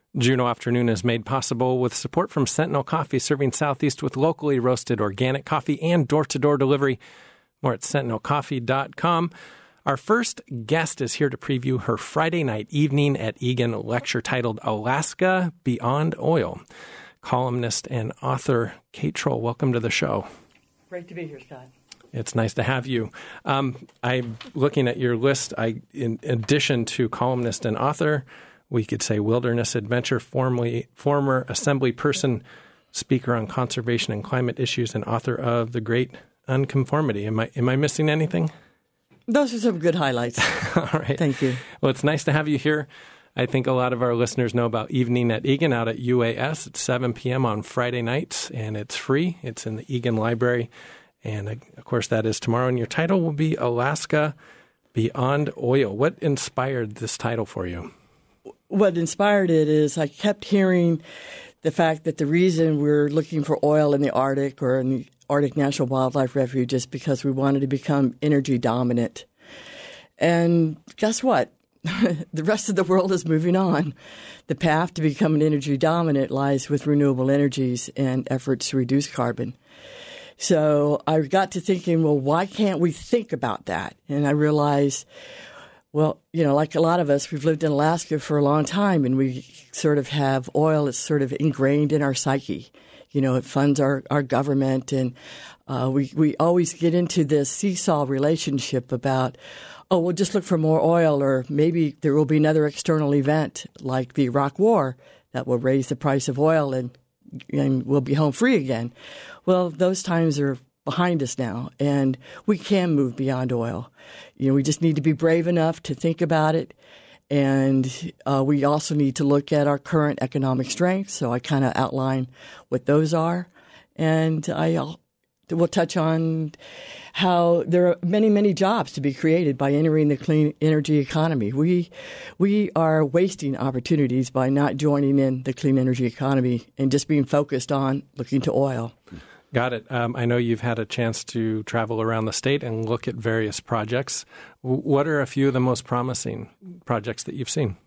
Juneau Afternoon is made possible with support from Sentinel Coffee, serving Southeast with locally roasted organic coffee and door-to-door delivery. More at sentinelcoffee.com. Our first guest is here to preview her Friday night evening at Egan lecture titled Alaska Beyond Oil. Columnist and author Kate Troll, welcome to the show. Great to be here, Scott. It's nice to have you. I'm looking at your list. In addition to columnist and author, we could say wilderness adventure, former assembly person, speaker on conservation and climate issues, and author of The Great Unconformity. Am I missing anything? Those are some good highlights. All right. Thank you. Well, it's nice to have you here. I think a lot of our listeners know about Evening at Egan out at UAS at 7 p.m. on Friday nights, and it's free. It's in the Egan Library. And, of course, that is tomorrow. And your title will be Alaska Beyond Oil. What inspired this title for you? What inspired it is I kept hearing the fact that the reason we're looking for oil in the Arctic or in the Arctic National Wildlife Refuge is because we wanted to become energy dominant. And guess what? The rest of the world is moving on. The path to become an energy dominant lies with renewable energies and efforts to reduce carbon. So I got to thinking, well, why can't we think about that? And I realized, well, like a lot of us, we've lived in Alaska for a long time, and we sort of have oil that's sort of ingrained in our psyche. It funds our government, and we always get into this seesaw relationship about, we'll just look for more oil, or maybe there will be another external event like the Iraq War that will raise the price of oil and we'll be home free again. Well, those times are behind us now, and we can move beyond oil. We just need to be brave enough to think about it, and we also need to look at our current economic strengths. So I kind of outline what those are, and we'll touch on how there are many, many jobs to be created by entering the clean energy economy. We are wasting opportunities by not joining in the clean energy economy and just being focused on looking to oil. Got it. I know you've had a chance to travel around the state and look at various projects. What are a few of the most promising projects that you've seen?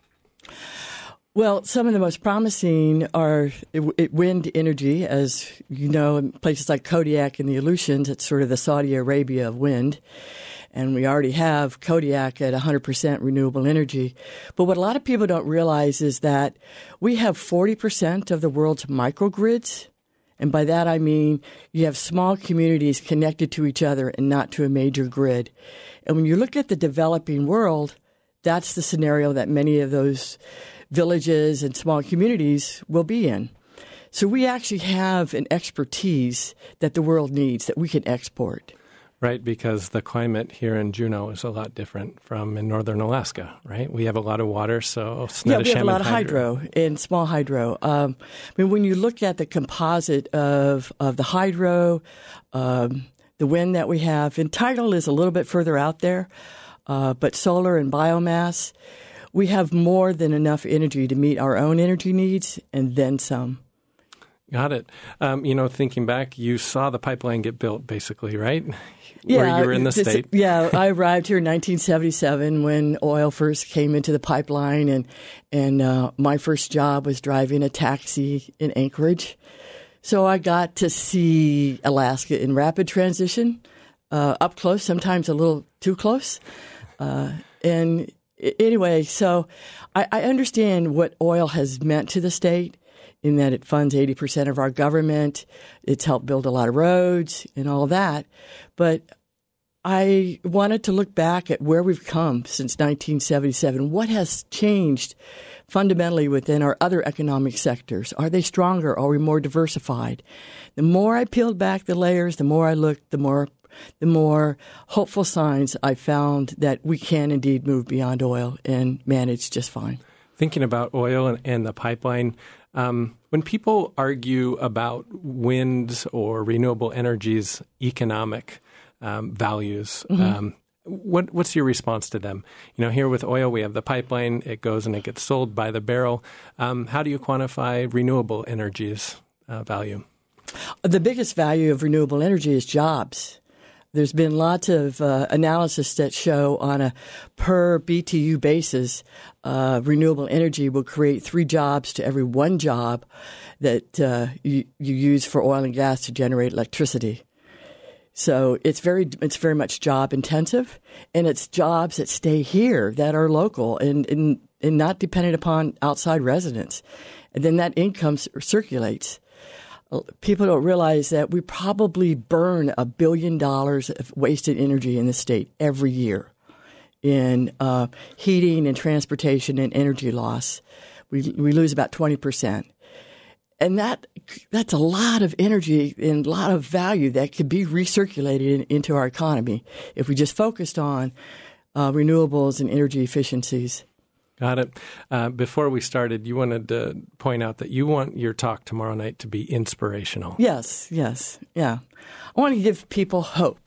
Well, some of the most promising are wind energy. As you know, in places like Kodiak and the Aleutians, it's sort of the Saudi Arabia of wind. And we already have Kodiak at 100% renewable energy. But what a lot of people don't realize is that we have 40% of the world's microgrids. And by that, I mean you have small communities connected to each other and not to a major grid. And when you look at the developing world, that's the scenario that many of those villages and small communities will be in. So we actually have an expertise that the world needs that we can export. Right, because the climate here in Juneau is a lot different from in northern Alaska, right? We have a lot of water, so we have a lot of hydro and small hydro. When you look at the composite of the hydro, the wind that we have, and tidal is a little bit further out there, but solar and biomass, we have more than enough energy to meet our own energy needs and then some. Got it. Thinking back, you saw the pipeline get built, basically, right? Yeah, where you were in the state. Yeah, I arrived here in 1977 when oil first came into the pipeline, and my first job was driving a taxi in Anchorage. So I got to see Alaska in rapid transition, up close, sometimes a little too close. And anyway, so I understand what oil has meant to the state, in that it funds 80% of our government. It's helped build a lot of roads and all that. But I wanted to look back at where we've come since 1977. What has changed fundamentally within our other economic sectors? Are they stronger? Are we more diversified? The more I peeled back the layers, the more I looked, the more hopeful signs I found that we can indeed move beyond oil and manage just fine. Thinking about oil and the pipeline, when people argue about wind or renewable energies' economic values, what's your response to them? Here with oil, we have the pipeline. It goes and it gets sold by the barrel. How do you quantify renewable energies' value? The biggest value of renewable energy is jobs. There's been lots of analysis that show on a per BTU basis, renewable energy will create 3 jobs to every 1 job that you use for oil and gas to generate electricity. So it's very much job intensive, and it's jobs that stay here that are local and not dependent upon outside residents. And then that income circulates. People don't realize that we probably burn $1 billion of wasted energy in the state every year in heating and transportation and energy loss. We lose about 20%. And that's a lot of energy and a lot of value that could be recirculated into our economy if we just focused on renewables and energy efficiencies. Got it. Before we started, you wanted to point out that you want your talk tomorrow night to be inspirational. Yes, yeah. I want to give people hope.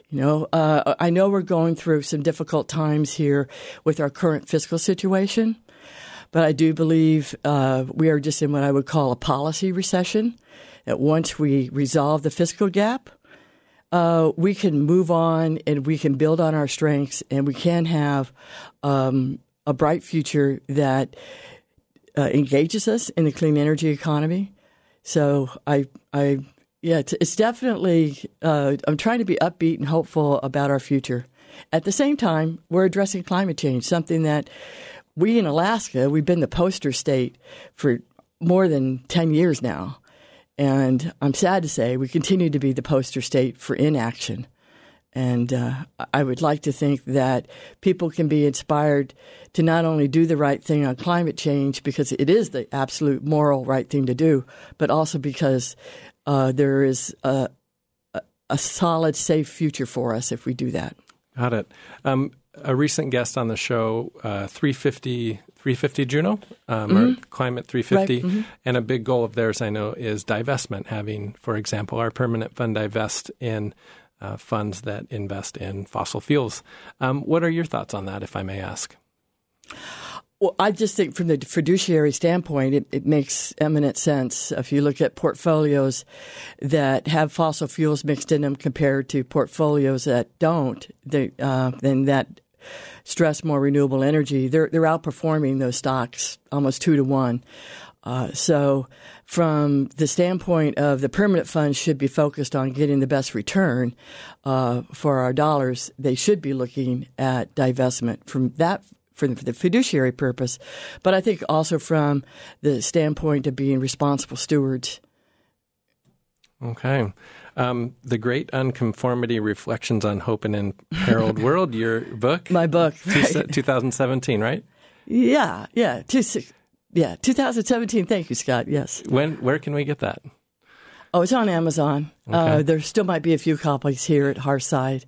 I know we're going through some difficult times here with our current fiscal situation, but I do believe we are just in what I would call a policy recession, that once we resolve the fiscal gap, we can move on and we can build on our strengths, and we can have a bright future that engages us in the clean energy economy. So it's definitely, I'm trying to be upbeat and hopeful about our future. At the same time, we're addressing climate change, something that we in Alaska, we've been the poster state for more than 10 years now. And I'm sad to say we continue to be the poster state for inaction. And I would like to think that people can be inspired to not only do the right thing on climate change because it is the absolute moral right thing to do, but also because there is a solid, safe future for us if we do that. Got it. A recent guest on the show, 350 Juno, or Climate 350, right. Mm-hmm. And a big goal of theirs, I know, is divestment, having, for example, our permanent fund divest in funds that invest in fossil fuels. What are your thoughts on that, if I may ask? Well, I just think from the fiduciary standpoint, it makes eminent sense. If you look at portfolios that have fossil fuels mixed in them compared to portfolios that don't, then that stress more renewable energy, they're outperforming those stocks almost 2 to 1. So from the standpoint of the permanent funds should be focused on getting the best return for our dollars, they should be looking at divestment from that for the fiduciary purpose. But I think also from the standpoint of being responsible stewards. Okay. The Great Unconformity, Reflections on Hope in an Imperiled World, your book? My book, right. 2017, right? Yeah. 2017. Thank you, Scott. Yes. Where can we get that? Oh, it's on Amazon. Okay. There still might be a few copies here at Hearthside.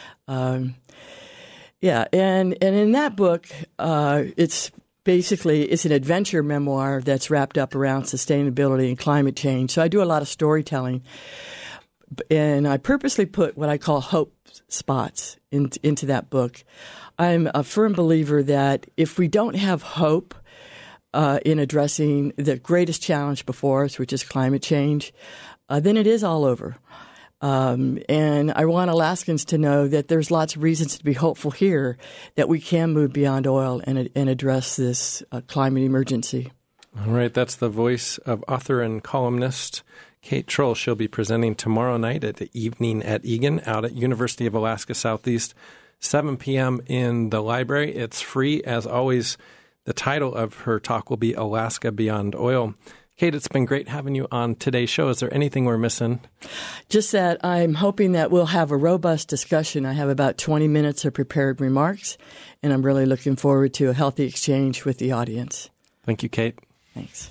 And in that book, it's an adventure memoir that's wrapped up around sustainability and climate change. So I do a lot of storytelling, and I purposely put what I call hope spots into that book. I'm a firm believer that if we don't have hope in addressing the greatest challenge before us, which is climate change, then it is all over. And I want Alaskans to know that there's lots of reasons to be hopeful here that we can move beyond oil and address this climate emergency. All right. That's the voice of author and columnist Kate Troll. She'll be presenting tomorrow night at the Evening at Egan out at University of Alaska Southeast, 7 p.m. in the library. It's free, as always. The title of her talk will be Alaska Beyond Oil. Kate, it's been great having you on today's show. Is there anything we're missing? Just that I'm hoping that we'll have a robust discussion. I have about 20 minutes of prepared remarks, and I'm really looking forward to a healthy exchange with the audience. Thank you, Kate. Thanks.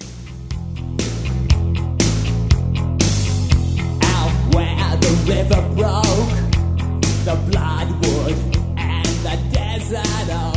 Out where the river broke, the bloodwood and the desert oak.